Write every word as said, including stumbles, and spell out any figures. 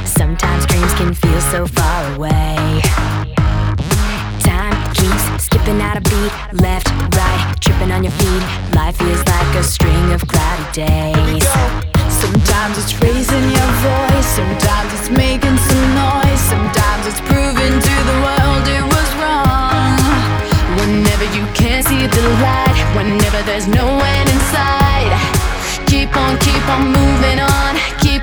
Sometimes dreams can feel so far away. Time keeps skipping out a beat, left, right, tripping on your feet. Life feels like a string of cloudy days. Sometimes it's raising your voice, sometimes it's making some noise, sometimes it's proving to the world it was wrong. Whenever you can't see the light, whenever there's no end in sight, keep on, keep on moving on.